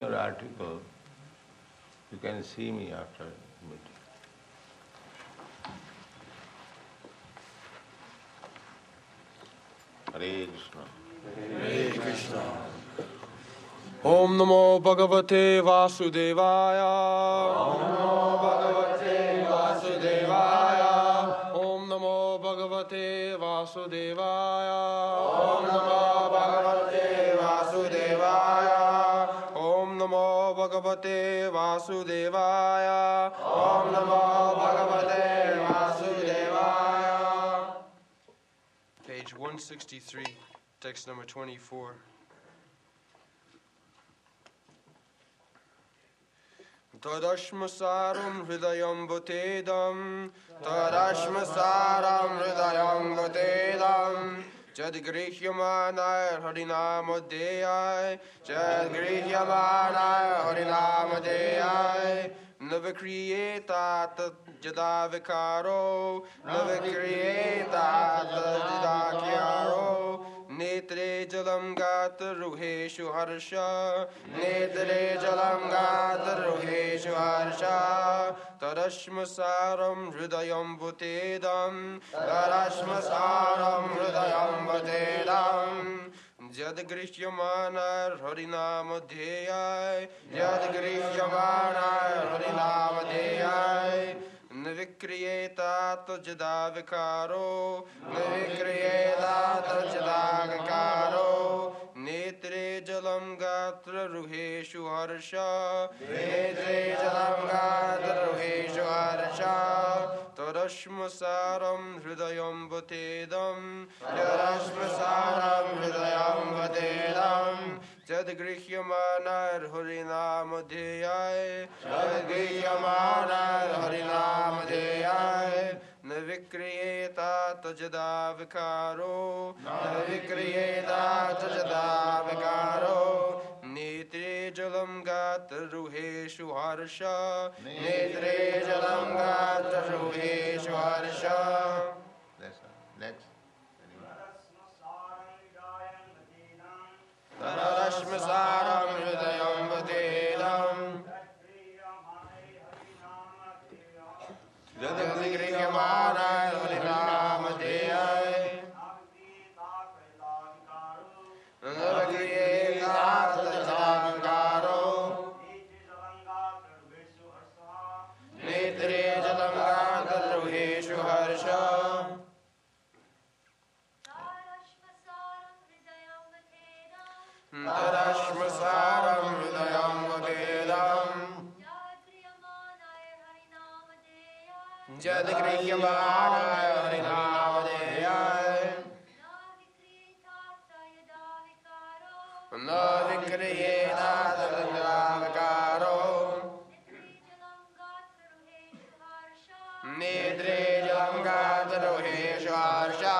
Your article, you can see me after meeting. Hare Krishna. Hare Krishna. Om Namo Bhagavate Vasudevaya. Om Namo Bhagavate Vasudevaya. Om Namo Bhagavate Vasudevaya. Om Namo Bhagavate Vasudevaya. Om Namo Bhagavate Vasudevaya. Om Namo Bhagavate Vasudevaya. Page 163, text number 24. Tadashmasaram hridayam bhutedam. Tadashmasaram hridayam bhutedam. Jadgrihyamanay harinamadeyay. Jadgrihyamanay harinamadeyay. Navakriyeta jada vikaro. Navakriyeta jada vikaro. Netre jalam gata ruheshu harsha. Netre jalam gata ruheshu harsha. Tadashmasaram hridayam bhutedam. Tadashmasaram hridayam bhutedam. Jadgrihyamanay harinamadeyay. Jadgrihyamanay harinamadeyay. Navikriyeta jada vikaro. Navikriyeta jada vikaro. Netre jalam gatra ruheshu harsha. Netre jalam gata ruheshu harsha. Tadashmasaram hridayam bhutedam. Tadashmasaram hridayam bhutedam. Jadgrihyamanay harinamadeyay. Jadgrihyamanay harinamadeyay. Navikriyeta jada vikaro. Navikriyeta jada vikaro. Netre jalam gata ruheshu harsha. Netre jalam gata ruheshu harsha. Next. Tadashmasaram hridayam bhutedam. Jadgrihyamanay harinamadeyay. Navikriyeta jada vikaro. Netre jalam gata ruheshu harsha. Tadashmasaram hridayam bhutedam. Jadgrihyamanay harinamadeyay. Navikriyeta jada vikaro. Netre jalam gata ruheshu harsha.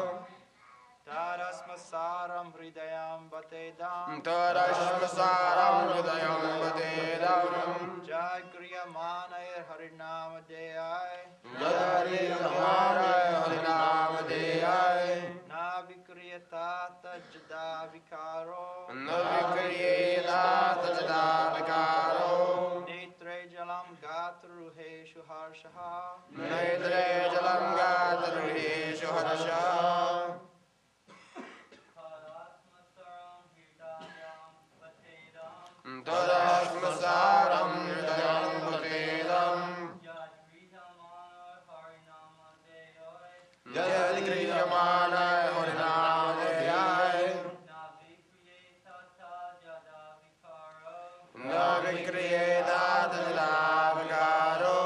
Tadashmasaram hridayam bhutedam. Tadashmasaram hridayam bhutedam. Jadgrihyamanay harinamadeyay. Jadgrihyamanay harinamadeyay. Navikriyeta jada vikaro. Navikriyeta jada vikaro. Netre jalam gata ruheshu harsha. Netre jalam gata ruheshu harsha. Tadashmasaram hridayam bhutedam. Jadgrihyamanay harinamadeyay. Navikriyeta jada vikaro.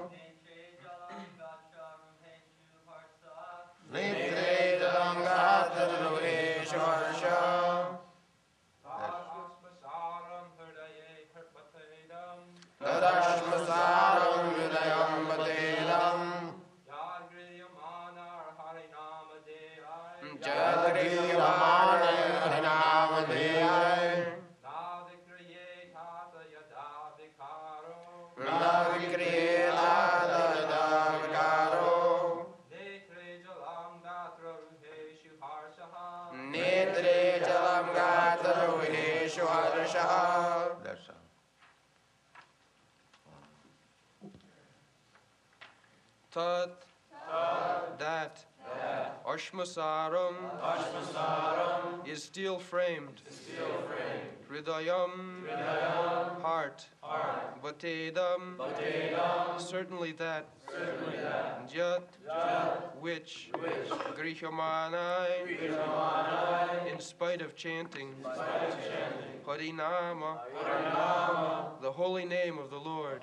Netre jalam gata ruheshu harsha. Tadashmasaram hridayam bhutedam. Jadgrihyamanay harinamadeyay. Suharshaha. That's all. Tat, that, Ashmasaram, is steel framed, Hridayam, heart, Batedam, certainly that, Jat, which, Grihamanai, in spite of chanting, Harinama, the holy name of the Lord,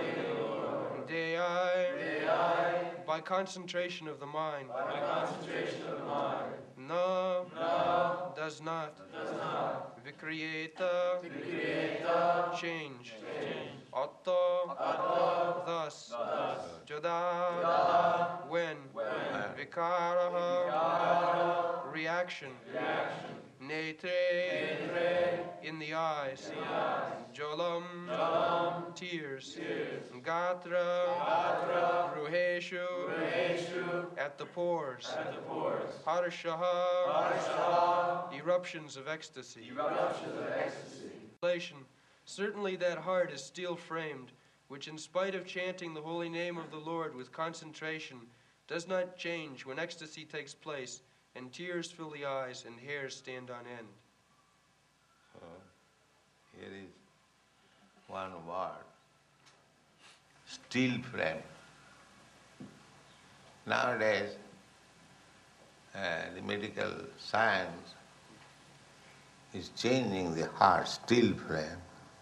Deyai, by concentration of the mind, Na, does not, Vikriyeta, change, Atta, thus, Jada, when, Vikaraha, reaction, Netre, in the eyes, Jolam, tears, Gatra, Ruheshu, at the pores, Harshaha, eruptions of ecstasy. Certainly that heart is steel framed, which in spite of chanting the holy name of the Lord with concentration, does not change when ecstasy takes place, and tears fill the eyes and hairs stand on end. So, here is one word, steel frame. Nowadays, the medical science is changing the heart, steel frame.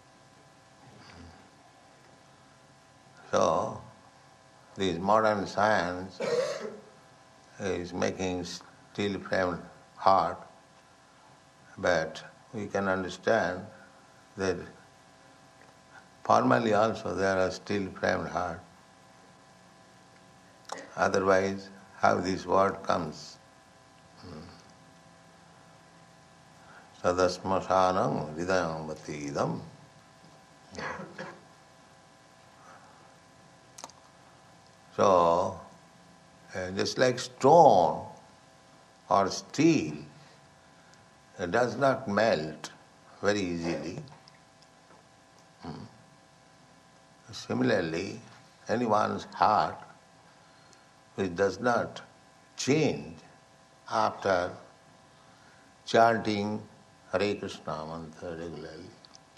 So, this modern science is making steel framed heart, but we can understand that formally also there are steel framed heart. Otherwise, how this word comes? Sadasmasanam hridayam batidam. So, just like stone or steel, it does not melt very easily. Similarly, anyone's heart which does not change after chanting Hare Krishna mantra regularly,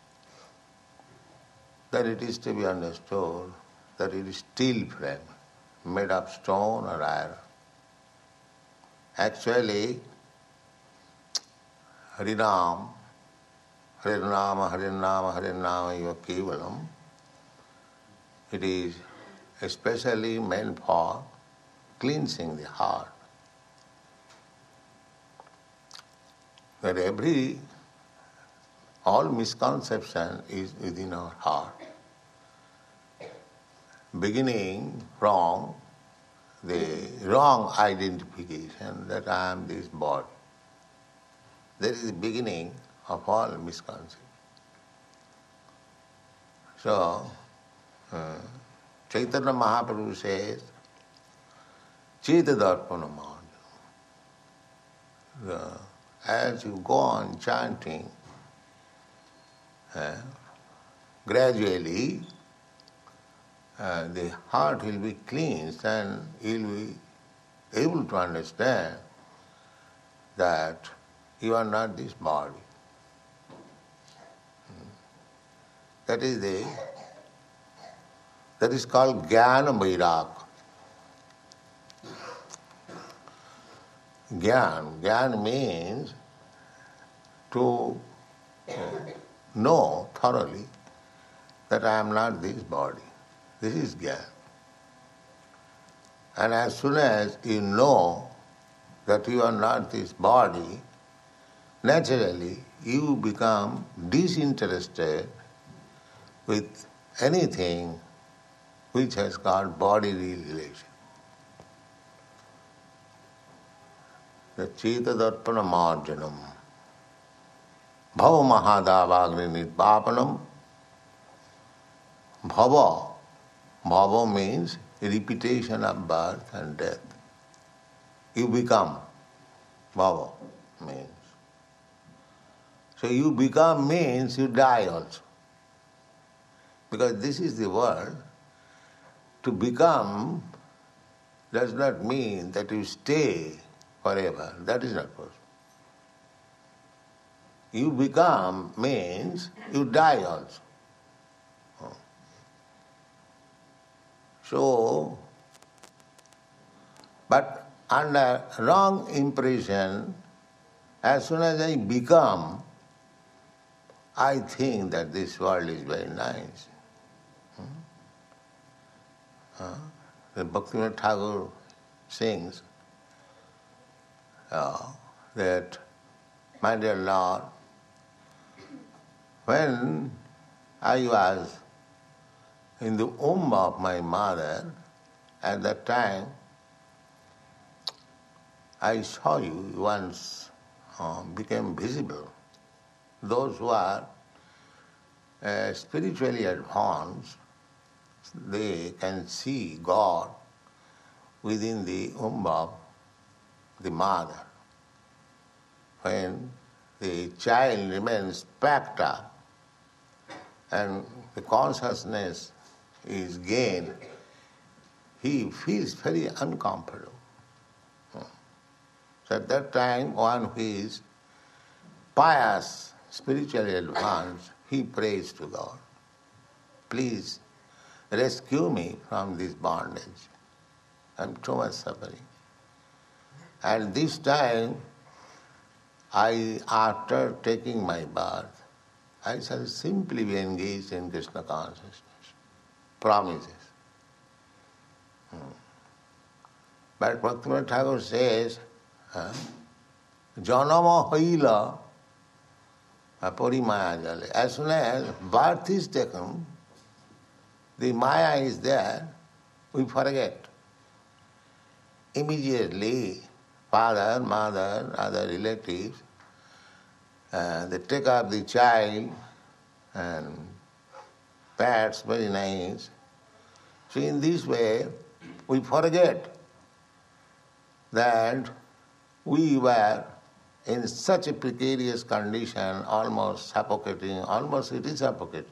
then it is to be understood that it is steel frame, made of stone or iron. Actually, Harinam, Harinama, Harinama, Harinama eva kevalam, it is especially meant for cleansing the heart. That all misconception is within our heart. Beginning from the wrong identification that I am this body. That is the beginning of all misconception. So, Chaitanya Mahaprabhu says, Cheta Darpana Madhya. As you go on chanting, gradually the heart will be cleansed and you will be able to understand that you are not this body. That is called Jnana Vairagya. Jnana means to know thoroughly that I am not this body. This is Jnana. And as soon as you know that you are not this body, naturally you become disinterested with anything which has got bodily relation. The Cheta Darpana Marjanam, Bhava Mahadavagni Nidvapanam. Bhava means repetition of birth and death. You become, Bhava means. So you become means you die also. Because this is the world. To become does not mean that you stay forever. That is not possible. You become means you die also. So, but under wrong impression, as soon as I become, I think that this world is very nice. The Bhaktivinoda Thakur sings that, my dear Lord, when I was in the womb of my mother, at that time, I saw you once became visible. Those who are spiritually advanced, they can see God within the womb of the mother. When the child remains packed up and the consciousness is gained, he feels very uncomfortable. So at that time, one who is pious, spiritually advanced, he prays to God, please rescue me from this bondage. I'm too much suffering. And this time, after taking my birth, I shall simply be engaged in Krishna consciousness. Promises. But Bhaktivinoda Thakur says, Janama haila parimaya jale. As soon as birth is taken, the Maya is there, we forget. Immediately, father, mother, other relatives, they take up the child and pets, very nice. So in this way, we forget that we were in such a precarious condition, almost suffocating, almost it is suffocating.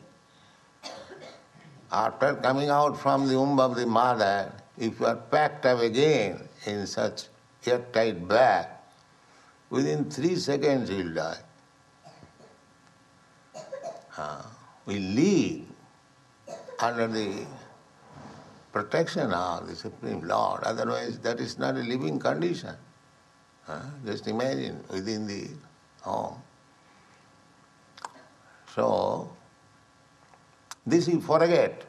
After coming out from the womb of the mother, if you are packed up again in such airtight bag, within 3 seconds you will die. We live under the protection of the Supreme Lord, otherwise that is not a living condition. Just imagine within the home. So, this we forget,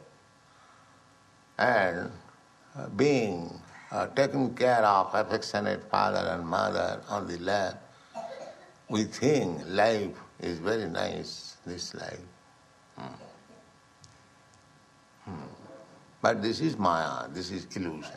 and being taken care of, affectionate father and mother on the lap, we think life is very nice, this life. But this is Maya, this is illusion.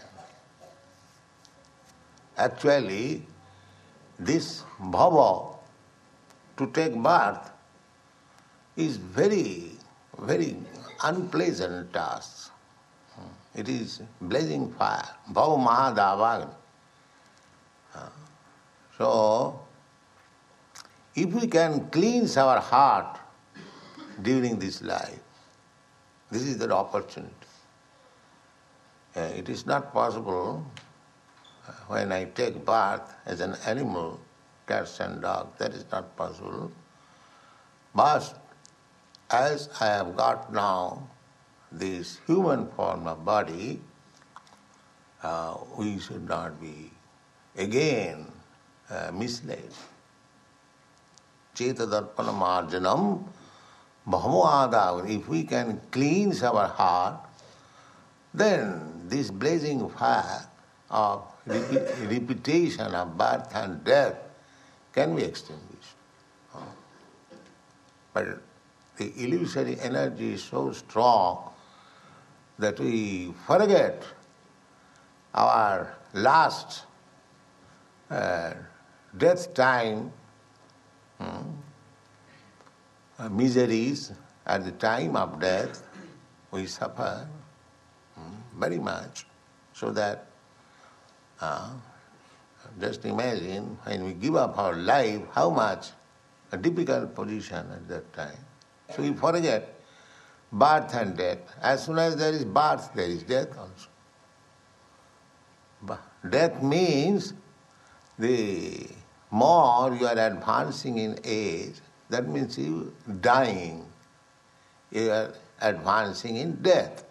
Actually, this bhava, to take birth, is very, very unpleasant task. It is blazing fire, bhava mahadavagni. So, if we can cleanse our heart during this life, this is the opportunity. It is not possible when I take birth as an animal, cats and dogs, that is not possible. But as I have got now this human form of body, we should not be again misled. Chetadarpana marjanam bhavaadav. If we can cleanse our heart, then this blazing fire of repetition of birth and death can be extinguished. But the illusory energy is so strong that we forget our last death time miseries. At the time of death, we suffer very much, so that just imagine when we give up our life, how much a difficult position at that time. So you forget birth and death. As soon as there is birth, there is death also. Death means the more you are advancing in age, that means you dying. You are advancing in death.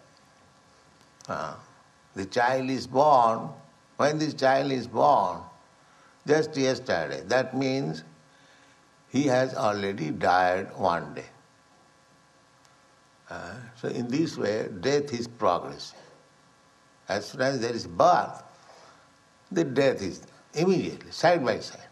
The child is born. When this child is born, just yesterday, that means he has already died one day. So in this way, death is progressing. As soon as there is birth, the death is immediately, side by side.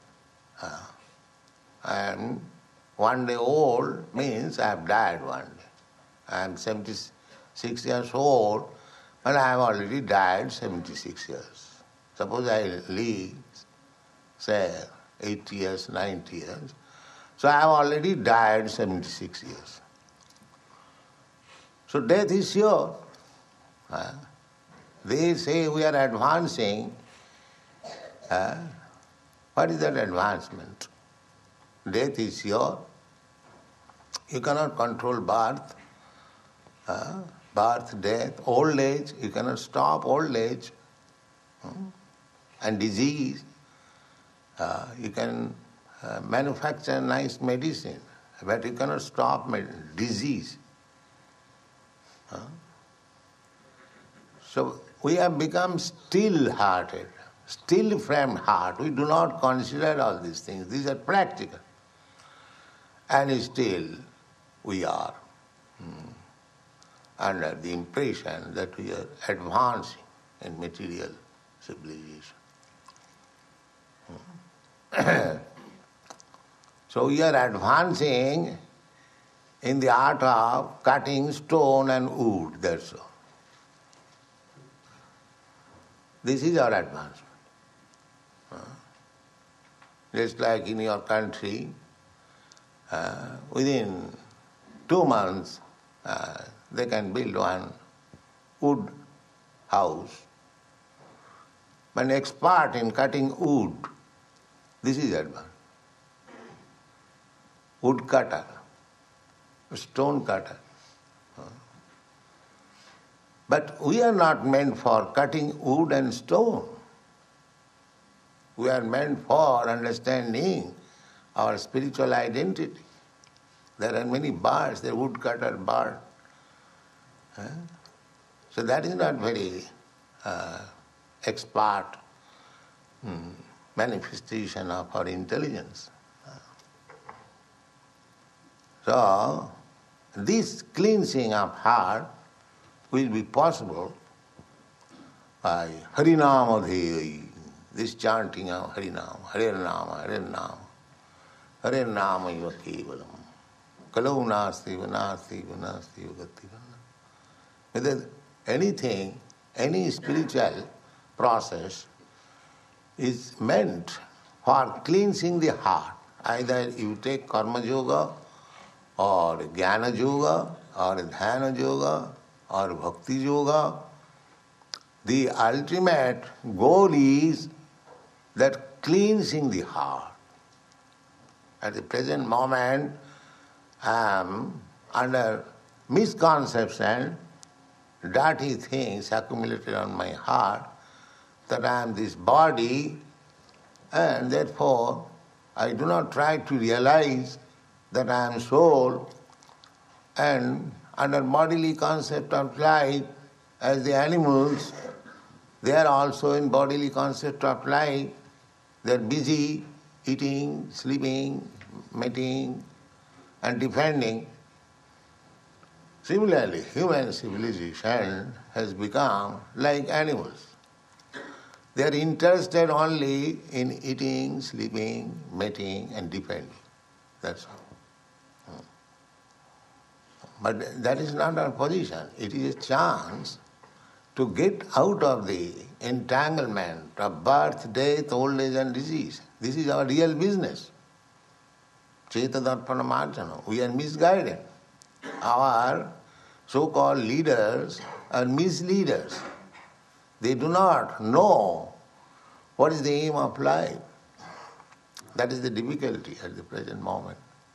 I am 1 day old means I have died one day. I am 76 years old and I have already died 76 years. Suppose I live, say, 80 years, 90 years. So I have already died 76 years. So death is sure. They say we are advancing. What is that advancement? Death is sure. You cannot control birth, death, old age. You cannot stop old age. And disease. You can manufacture nice medicine, but you cannot stop disease. So we have become still-hearted, still-framed heart. We do not consider all these things. These are practical. And still we are under the impression that we are advancing in material civilization. So we are advancing in the art of cutting stone and wood, that's all. This is our advancement. Just like in your country, within 2 months, they can build one wood house. An expert in cutting wood, this is advanced. Wood cutter, stone cutter. But we are not meant for cutting wood and stone. We are meant for understanding our spiritual identity. There are many birds, the woodcutter bird. So that is not very expert manifestation of our intelligence. So this cleansing of heart will be possible by Harinama Dheyi, this chanting of Harinama, Harinama, Harinama, Harinama iva kevalam, kalau nasti vanasti vanasti vagati vanna. Whether anything, any spiritual process is meant for cleansing the heart. Either you take karma yoga, or jnana yoga, or dhyana yoga, or bhakti yoga. The ultimate goal is that cleansing the heart. At the present moment, I am under misconception, dirty things accumulated on my heart, that I am this body, and therefore I do not try to realize that I am soul, and under bodily concept of life, as the animals, they are also in bodily concept of life. They are busy eating, sleeping, mating, and defending. Similarly, human civilization has become like animals. They are interested only in eating, sleeping, mating, and defending. That's all. But that is not our position. It is a chance to get out of the entanglement of birth, death, old age and disease. This is our real business. Chetadarpana marjana. We are misguided. Our so-called leaders are misleaders. They do not know what is the aim of life. That is the difficulty at the present moment.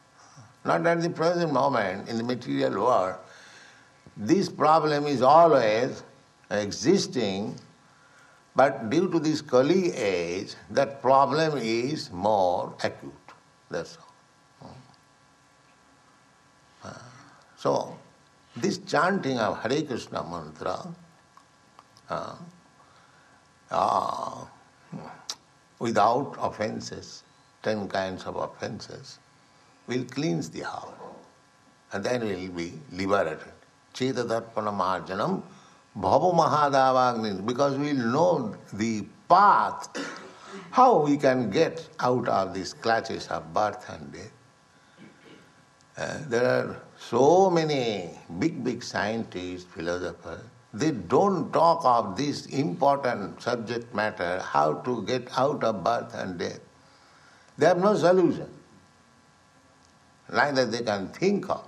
not at the present moment in the material world. This problem is always existing, but due to this Kali age, that problem is more acute. That's all. So, this chanting of Hare Krishna mantra without offenses, 10 kinds of offenses, will cleanse the heart, and then we will be liberated. Cheta darpana marjanam bhava mahadavagni, because we will know the path, how we can get out of these clutches of birth and death. There are so many big scientists, philosophers, they don't talk of this important subject matter, how to get out of birth and death. They have no solution, neither they can think of.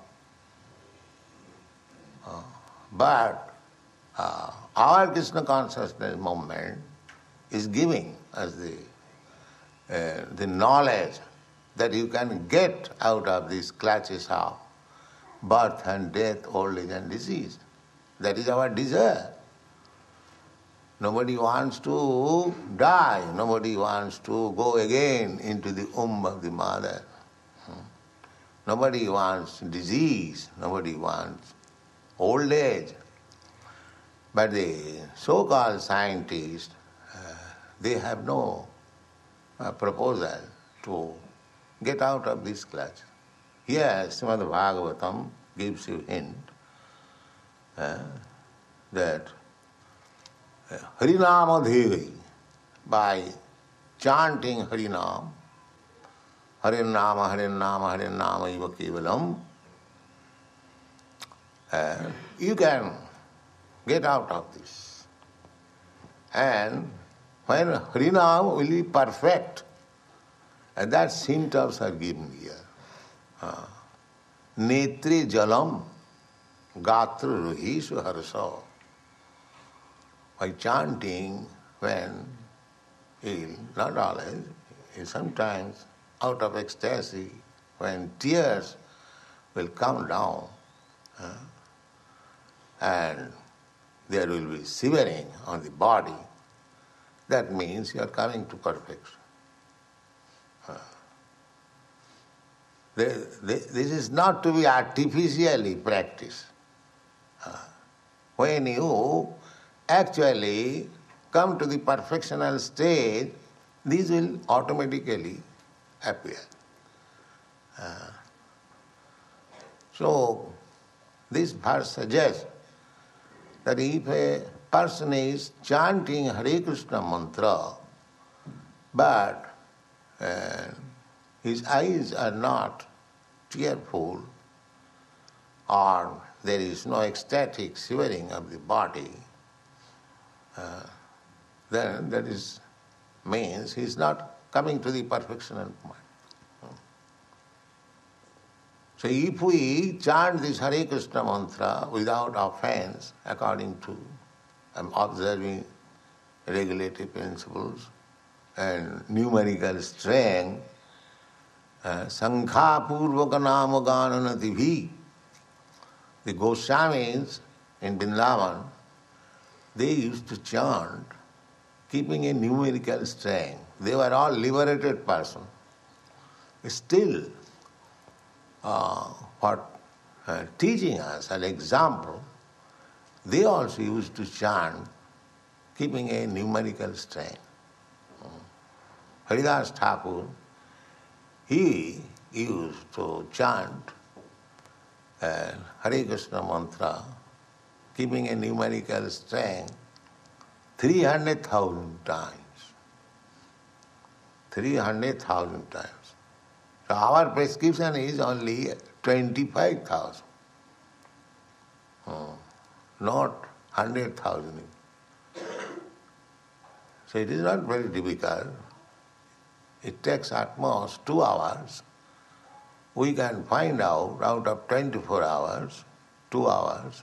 But our Krishna consciousness movement is giving us the knowledge that you can get out of these clutches of birth and death, old age and disease. That is our desire. Nobody wants to die. Nobody wants to go again into the womb of the mother. Nobody wants disease. Nobody wants old age. But the so-called scientists, they have no proposal to get out of this clutch. Here, Srimad Bhagavatam gives you hint that Harinama Devi, by chanting Harinam, Harinama, Harinama, Harinama Iva Kevalam, you can get out of this. And when Harinam will be perfect, and that symptoms are given here. Netri jalam gatra ruhishu harso. By chanting, when not always, sometimes out of ecstasy, when tears will come down, and there will be shivering on the body, that means you are coming to perfection. This is not to be artificially practiced. When you actually come to the perfectional stage, these will automatically appear. So, this verse suggests that if a person is chanting Hare Krishna mantra, but his eyes are not tearful, or there is no ecstatic shivering of the body, then that means he is not coming to the perfection of mind. So if we chant this Hare Krishna mantra without offense, according to observing regulative principles and numerical strength, Sankha Purvaka Nama Gananativi, the Goswamis in Vrindavan, they used to chant keeping a numerical strength. They were all liberated persons. Still, for teaching us an example, they also used to chant keeping a numerical strength. Haridas Thakur, he used to chant Hare Krishna mantra keeping a numerical strength 300,000 times. 300,000 times. So our prescription is only 25,000. Not 100,000. So it is not very difficult. It takes at most 2 hours. We can find out of 24 hours, 2 hours.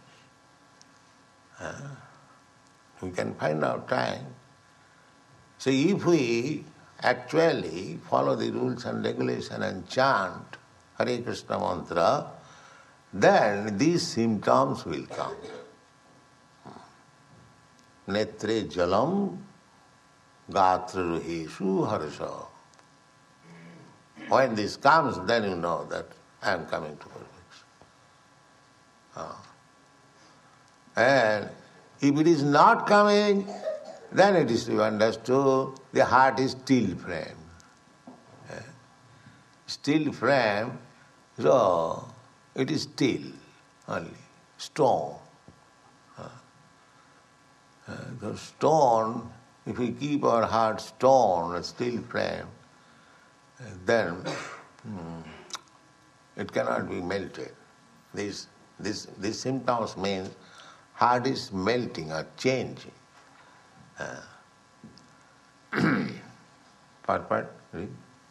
We can find out time. So if we actually follow the rules and regulations and chant Hare Krishna mantra, then these symptoms will come. Netre jalam gatraruheshu harsha. When this comes, then you know that I am coming to perfection. And if it is not coming, then it is to be understood the heart is still frame. Still frame, so it is still only, stone. The stone, if we keep our heart stone, a still frame, then it cannot be melted. These symptoms mean heart is melting or changing. Part, read.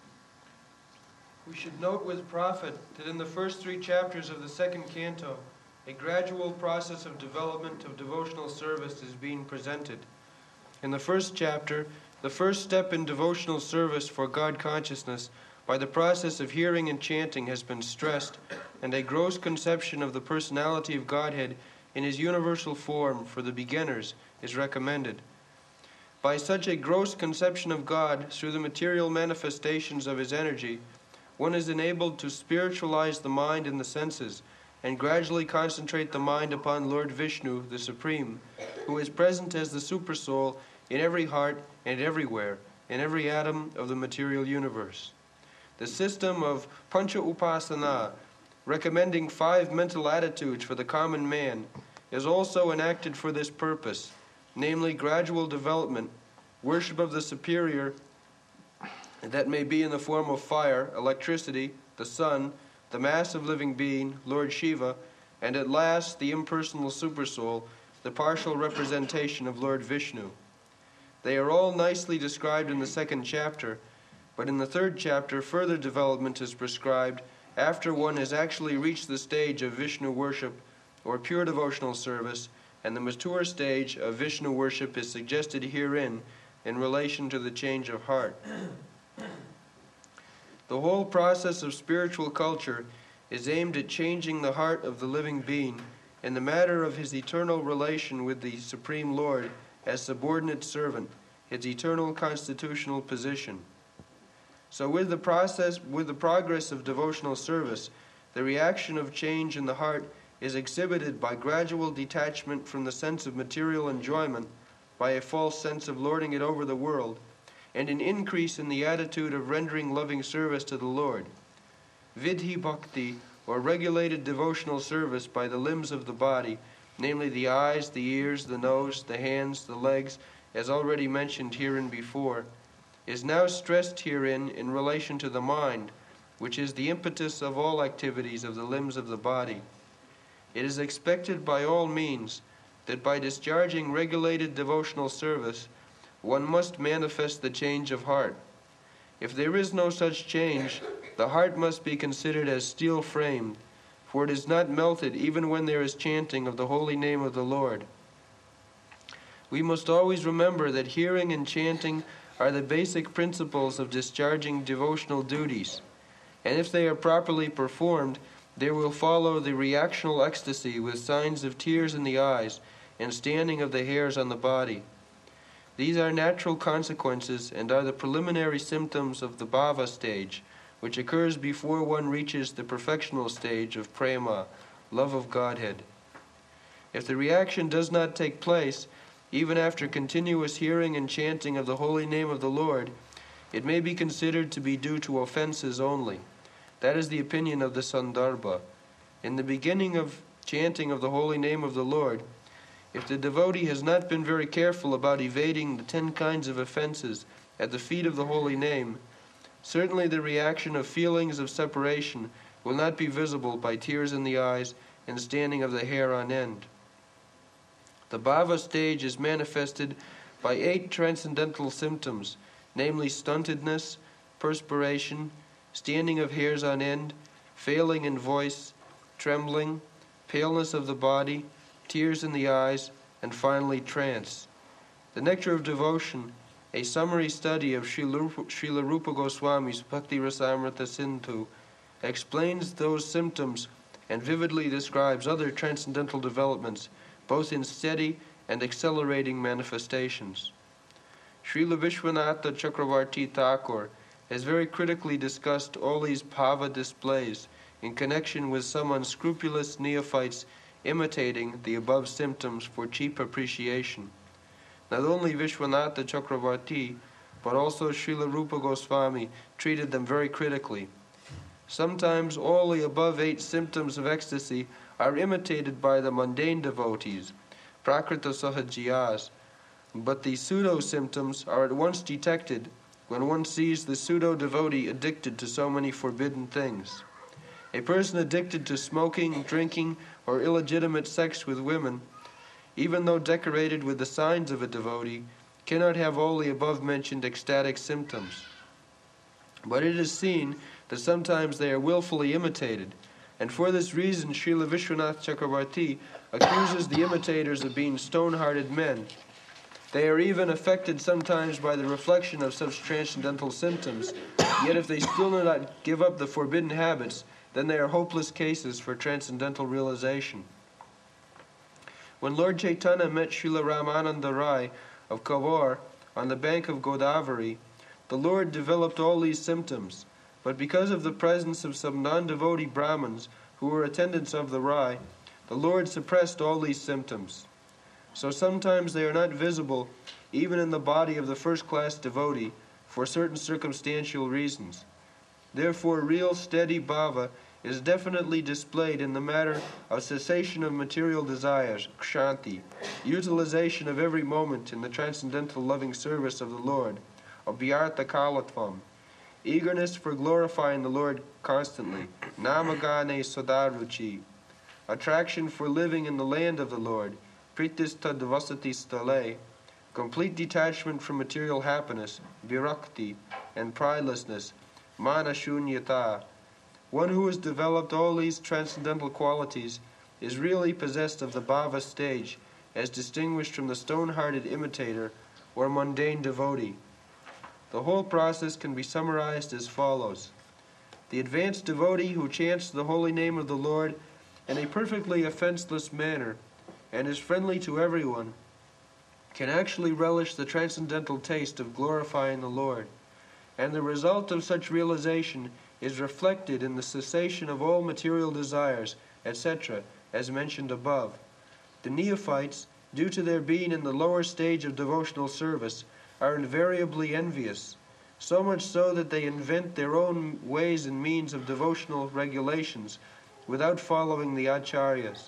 We should note with profit that in the first 3 chapters of the second canto, a gradual process of development of devotional service is being presented. In the first chapter, the first step in devotional service for God consciousness by the process of hearing and chanting has been stressed, and a gross conception of the personality of Godhead in his universal form for the beginners is recommended. By such a gross conception of God through the material manifestations of his energy, one is enabled to spiritualize the mind and the senses, and gradually concentrate the mind upon Lord Vishnu, the Supreme, who is present as the Supersoul in every heart and everywhere, in every atom of the material universe. The system of Pancha Upasana, recommending 5 mental attitudes for the common man, is also enacted for this purpose, namely gradual development, worship of the superior, that may be in the form of fire, electricity, the sun, the mass of living being, Lord Shiva, and at last the impersonal Supersoul, the partial representation of Lord Vishnu. They are all nicely described in the second chapter, but in the third chapter further development is prescribed after one has actually reached the stage of Vishnu worship or pure devotional service, and the mature stage of Vishnu worship is suggested herein in relation to the change of heart. The whole process of spiritual culture is aimed at changing the heart of the living being in the matter of his eternal relation with the Supreme Lord as subordinate servant, his eternal constitutional position. So with the progress of devotional service, the reaction of change in the heart is exhibited by gradual detachment from the sense of material enjoyment, by a false sense of lording it over the world, and an increase in the attitude of rendering loving service to the Lord. Vidhi bhakti, or regulated devotional service by the limbs of the body, namely the eyes, the ears, the nose, the hands, the legs, as already mentioned herein before, is now stressed herein in relation to the mind, which is the impetus of all activities of the limbs of the body. It is expected by all means that by discharging regulated devotional service, one must manifest the change of heart. If there is no such change, the heart must be considered as steel-framed, for it is not melted even when there is chanting of the holy name of the Lord. We must always remember that hearing and chanting are the basic principles of discharging devotional duties, and if they are properly performed, there will follow the reactional ecstasy with signs of tears in the eyes and standing of the hairs on the body. These are natural consequences and are the preliminary symptoms of the bhava stage, which occurs before one reaches the perfectional stage of prema, love of Godhead. If the reaction does not take place, even after continuous hearing and chanting of the holy name of the Lord, it may be considered to be due to offenses only. That is the opinion of the Sandarbha. In the beginning of chanting of the holy name of the Lord, if the devotee has not been very careful about evading the 10 kinds of offenses at the feet of the holy name, certainly the reaction of feelings of separation will not be visible by tears in the eyes and standing of the hair on end. The bhava stage is manifested by 8 transcendental symptoms, namely stuntedness, perspiration, standing of hairs on end, failing in voice, trembling, paleness of the body, tears in the eyes, and finally trance. The Nectar of Devotion, a summary study of Srila Rupa Goswami's Bhakti Rasamrita Sindhu, explains those symptoms and vividly describes other transcendental developments, both in steady and accelerating manifestations. Srila Vishwanatha Chakravarti Thakur has very critically discussed all these bhava displays in connection with some unscrupulous neophytes imitating the above symptoms for cheap appreciation. Not only Vishwanatha Chakravarti, but also Srila Rupa Goswami treated them very critically. Sometimes all the above 8 symptoms of ecstasy are imitated by the mundane devotees, Prakrita Sahajiyas, but the pseudo-symptoms are at once detected when one sees the pseudo-devotee addicted to so many forbidden things. A person addicted to smoking, drinking, or illegitimate sex with women, even though decorated with the signs of a devotee, cannot have all the above-mentioned ecstatic symptoms. But it is seen that sometimes they are willfully imitated, and for this reason Srila Vishwanath Chakravarti accuses the imitators of being stone-hearted men. They are even affected sometimes by the reflection of such transcendental symptoms, yet if they still do not give up the forbidden habits, then they are hopeless cases for transcendental realization. When Lord Chaitanya met Srila Ramananda Rai of Kavor on the bank of Godavari, the Lord developed all these symptoms, but because of the presence of some non-devotee Brahmins who were attendants of the Rai, the Lord suppressed all these symptoms. So sometimes they are not visible even in the body of the first-class devotee for certain circumstantial reasons. Therefore, real steady bhava is definitely displayed in the matter of cessation of material desires, kshanti, utilization of every moment in the transcendental loving service of the Lord, abhyartha kalatvam, eagerness for glorifying the Lord constantly, namagane sadaruchi, attraction for living in the land of the Lord, pritistad vasati stale, complete detachment from material happiness, virakti, and pridelessness, manashunyata. One who has developed all these transcendental qualities is really possessed of the bhava stage, as distinguished from the stone-hearted imitator or mundane devotee. The whole process can be summarized as follows. The advanced devotee who chants the holy name of the Lord in a perfectly offenseless manner and is friendly to everyone can actually relish the transcendental taste of glorifying the Lord, and the result of such realization is reflected in the cessation of all material desires, etc., as mentioned above. The neophytes, due to their being in the lower stage of devotional service, are invariably envious, so much so that they invent their own ways and means of devotional regulations without following the acharyas.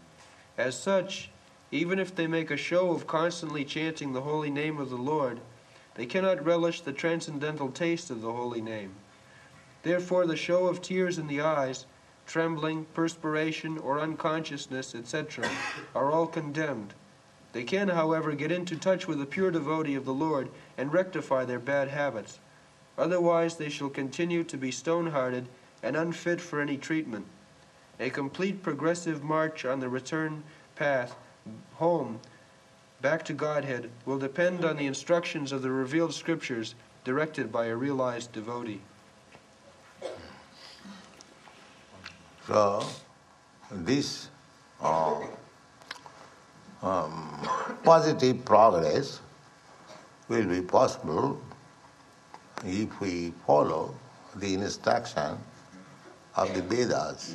As such, even if they make a show of constantly chanting the holy name of the Lord, they cannot relish the transcendental taste of the holy name. Therefore, the show of tears in the eyes, trembling, perspiration, or unconsciousness, etc., are all condemned. They can, however, get into touch with the pure devotee of the Lord and rectify their bad habits. Otherwise, they shall continue to be stone-hearted and unfit for any treatment. A complete progressive march on the return path home, back to Godhead, will depend on the instructions of the revealed scriptures directed by a realized devotee. So, this positive progress will be possible if we follow the instruction of the Vedas.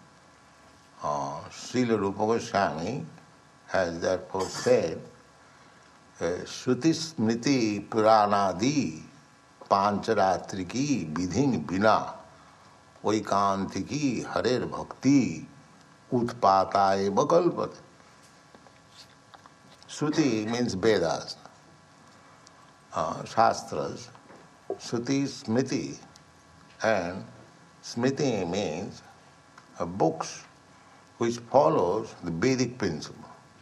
Srila Rupa Goswami has therefore said, Shruti Smriti Puranadi Pancharatriki Vidhin Bina Vaikantiki Harer Bhakti Utpataye Bakalpate. Shruti means Vedas, Shastras. Shruti, Smriti, and Smriti means books which follows the Vedic principle.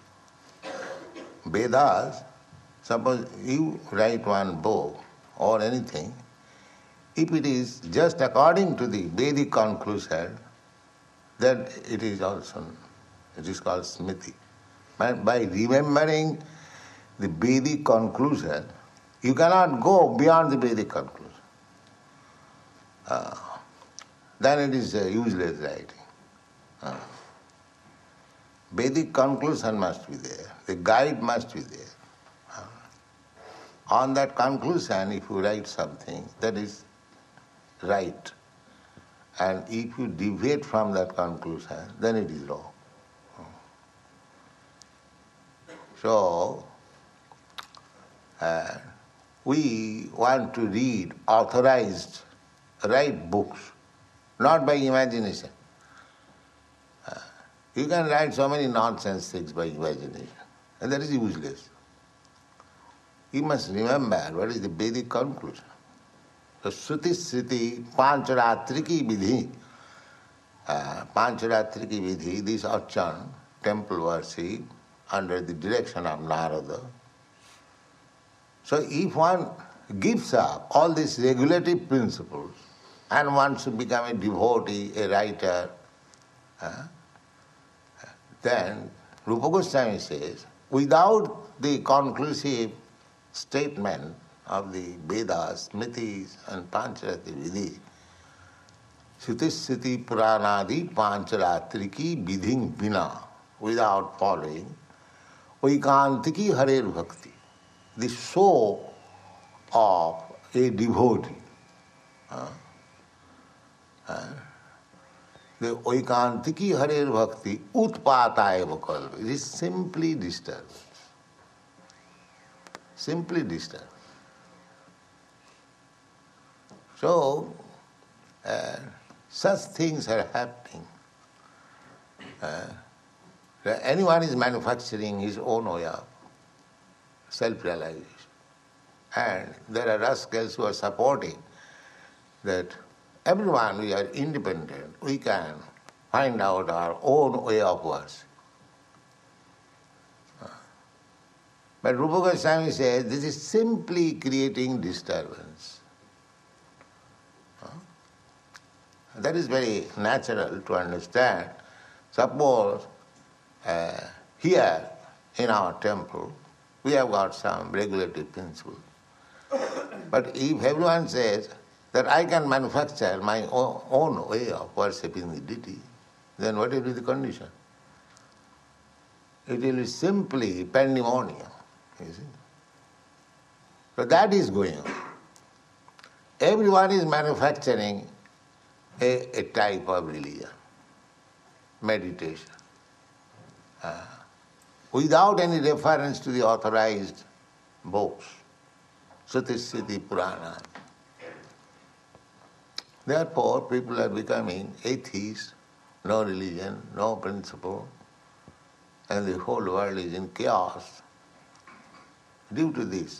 Vedas, suppose you write one book or anything, if it is just according to the Vedic conclusion, then it is called Smriti. By remembering the Vedic conclusion, you cannot go beyond the Vedic conclusion. then it is a useless writing. Vedic conclusion must be there. The guide must be there. On that conclusion, if you write something, that is right. And if you deviate from that conclusion, then it is wrong. So, we want to read authorized, write books, not by imagination. You can write so many nonsense things by imagination, and that is useless. You must remember what is the Vedic conclusion. So Shruti Sriti Pancharatriki Vidhi, this Archan, temple worship, under the direction of Narada. So if one gives up all these regulative principles and wants to become a devotee, a writer, then Rupa Goswami says, without the conclusive statement of the Vedas, Smritis and Pancharati Vidhi, Shruti Sriti Puranadi Pancharatriki Vidhi Vina, without following, Vaikantiki Harer Bhakti, the soul of a devotee. The Vaikantiki Harer Bhakti Utpata eva kalpa. It is simply disturbance. Simply disturbance. So, such things are happening. Anyone is manufacturing his own way of self-realization. And there are rascals who are supporting that everyone, we are independent, we can find out our own way of worship. But Rupa Goswami says this is simply creating disturbance. That is very natural to understand. Suppose here in our temple we have got some regulative principles. But if everyone says that I can manufacture my own way of worshipping the deity, then what will be the condition? It will be simply pandemonium. You see? So that is going on. Everyone is manufacturing a type of religion, meditation, without any reference to the authorized books, Shruti Sriti Purana. Therefore, people are becoming atheists, no religion, no principle, and the whole world is in chaos due to this.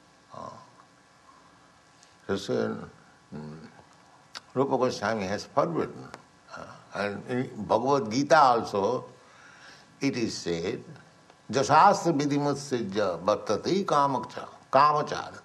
So, Rupa Goswami has forbidden. And in Bhagavad Gita also, it is said, Jasastra vidhimutsijya bhattati kamacharata.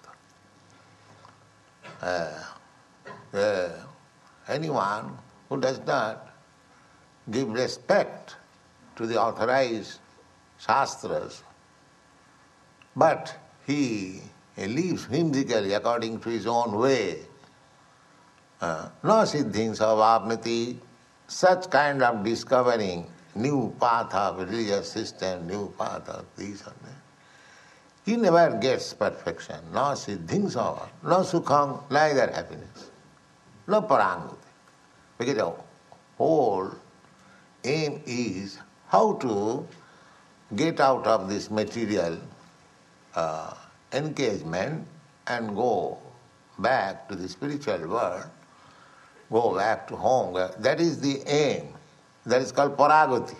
Anyone who does not give respect to the authorized shastras, but he lives whimsically according to his own way, no siddhing savapnati, such kind of discovering new path of religious system, new path of this and that, he never gets perfection. No siddhing sava, no sukham, neither happiness, no paranguti. Because the whole aim is how to get out of this material engagement and go back to the spiritual world, go back to home. That is the aim. That is called paragati.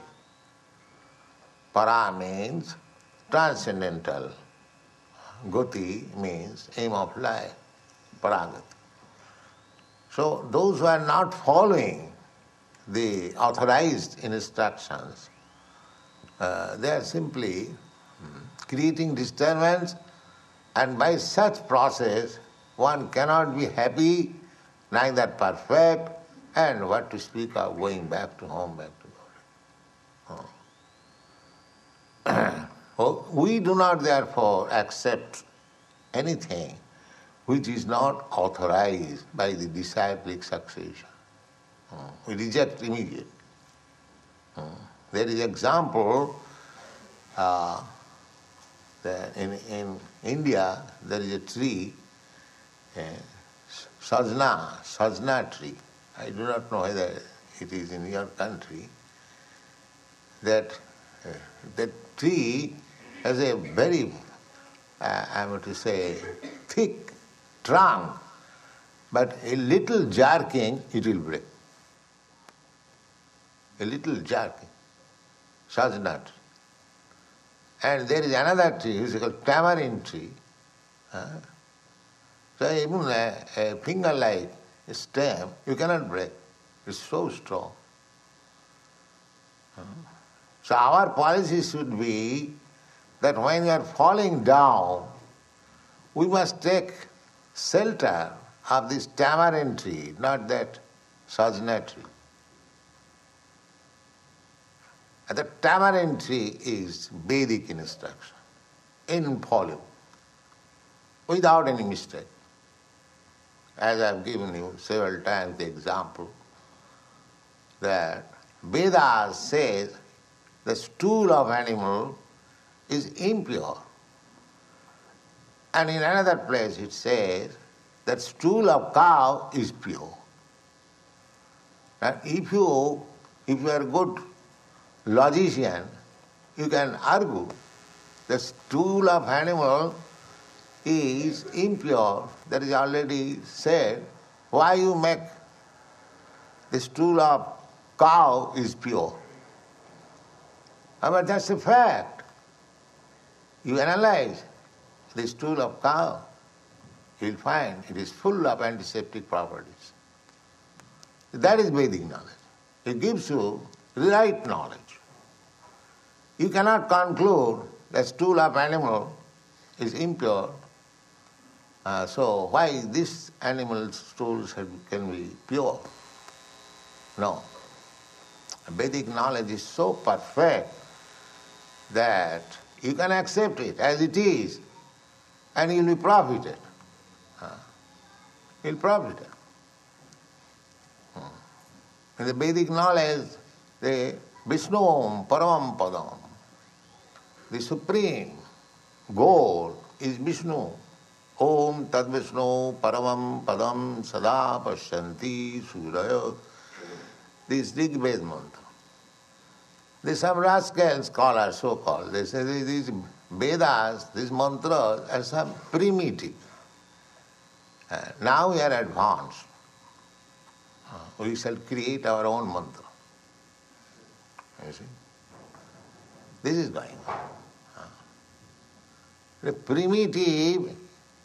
Para means transcendental. Gati means aim of life. Paragati. So those who are not following the authorized instructions, they are simply creating disturbance, and by such process one cannot be happy, neither perfect, and what to speak of going back to home, back to God. We do not therefore accept anything which is not authorized by the disciplic succession. We reject immediately. There is example, in India there is a tree, sajna tree. I do not know whether it is in your country. That tree has a very, I want to say, thick trunk, but a little jerking it will break. A little jerking, sajna tree. And there is another tree, which is called tamarind tree. So even a finger-like stem, you cannot break. It's so strong. So our policy should be that when you are falling down, we must take shelter of this tamarind tree, not that sajna tree. And the tamarind tree is Vedic instruction, infallible, without any mistake. As I have given you several times the example that Vedas says the stool of animal is impure. And in another place it says that stool of cow is pure. And if you are a good logician, you can argue the stool of animal is impure. That is already said. Why you make the stool of cow is pure? But that's a fact. You analyze the stool of cow, you will find it is full of antiseptic properties. That is Vedic knowledge. It gives you the right knowledge. You cannot conclude that stool of animal is impure, so why this animal's stools can be pure? No. Vedic knowledge is so perfect that you can accept it as it is and you will be profited. You will profit. In the Vedic knowledge, the Vishnu Paramam Padam, the supreme goal is Vishnu. Om Tad Vishnu Paramam Padam Sada Pashyanti Suraya. This Rig Ved mantra. There's some rascal scholars, so-called, they say these Vedas, these mantras are some primitive. Now we are advanced. We shall create our own mantra. You see? This is going on. The primitive,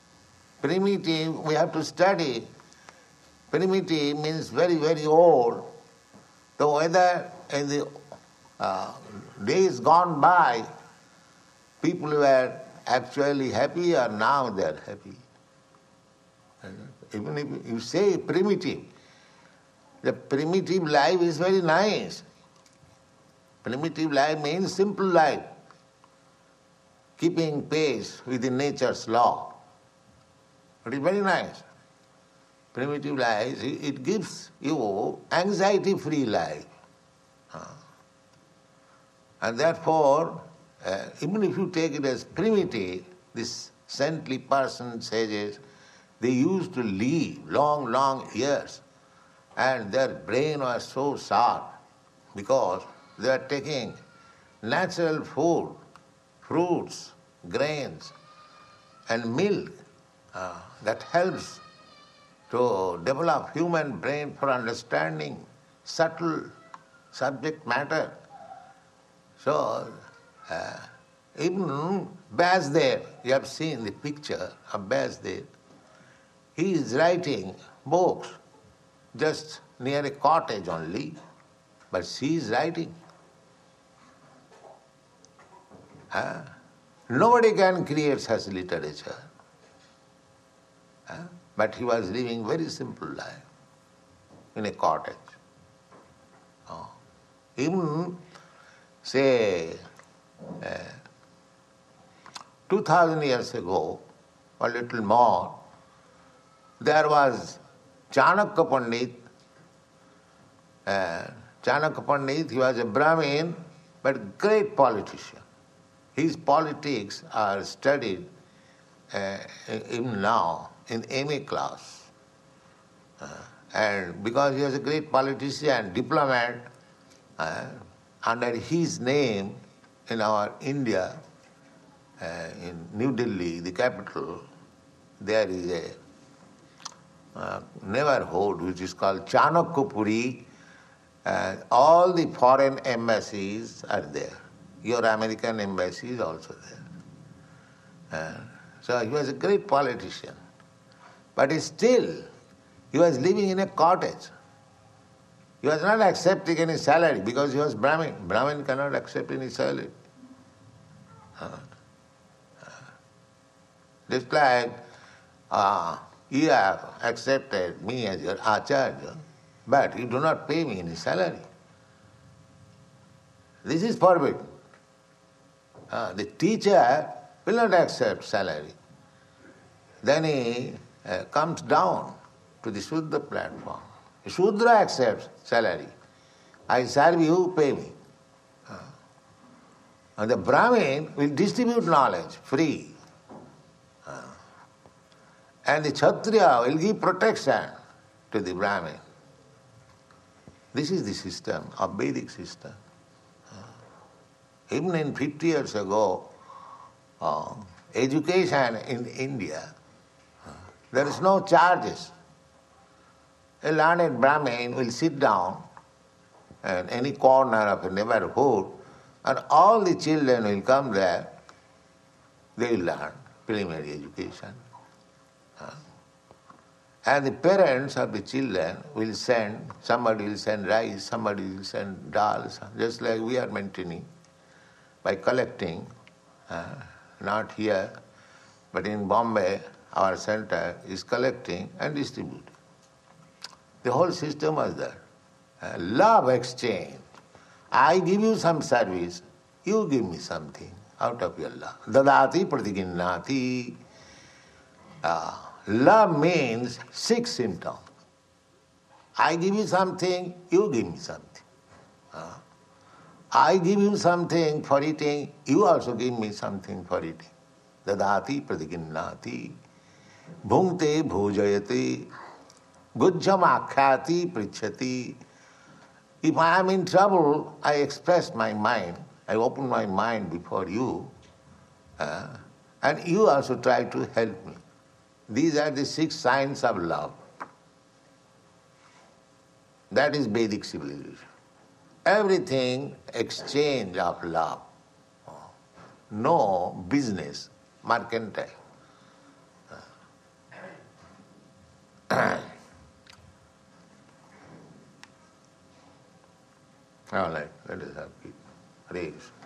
we have to study. Primitive means very, very old. So whether in the days gone by, people were actually happy or now they are happy. Even if you say primitive, the primitive life is very nice. Primitive life means simple life, keeping pace with the nature's law. It is very nice. Primitive life, it gives you anxiety-free life. And therefore, even if you take it as primitive, this saintly person sages, they used to live long, long years, and their brain was so sharp because they are taking natural food, fruits, grains, and milk that helps to develop human brain for understanding subtle subject matter. So, even Vasudev, you have seen the picture of Vasudev, he is writing books just near a cottage only, but she is writing. Nobody can create such literature. But he was living very simple life in a cottage. Even, say, 2000 years ago, or a little more, there was Chanakya Pandit, Chanakya Pandit, he was a Brahmin, but great politician. His politics are studied even now in MA class. And because he was a great politician, diplomat, under his name in our India, in New Delhi, the capital, there is a neighborhood which is called Chanakyapuri. All the foreign embassies are there. Your American embassy is also there. So he was a great politician. But still, he was living in a cottage. He was not accepting any salary because he was Brahmin. Brahmin cannot accept any salary. Just like you have accepted me as your acharya, but you do not pay me any salary. This is forbidden. The teacher will not accept salary. Then he comes down to the Shudra platform. The Shudra accepts salary. I serve you, pay me. And the Brahmin will distribute knowledge free. And the Kshatriya will give protection to the Brahmin. This is the system, a Vedic system. Even in 50 years ago, education in India, there is no charges. A learned Brahmin will sit down in any corner of a neighborhood and all the children will come there, they will learn preliminary education. And the parents of the children will send, somebody will send rice, somebody will send dals, just like we are maintaining by collecting, not here, but in Bombay, our center is collecting and distributing. The whole system was there. Love exchange. I give you some service, you give me something out of your love. Dadati pratiginnati. Love means 6 symptoms. I give you something, you give me something. I give you something for eating, you also give me something for eating. Dadati pratiginnati. Bhungte bhojayati. Gujjam akhyati prichati. If I am in trouble, I express my mind. I open my mind before you. And you also try to help me. These are the 6 signs of love. That is Vedic civilization. Everything exchange of love. No business, mercantile. All right, let us have peace. Hare Krishna.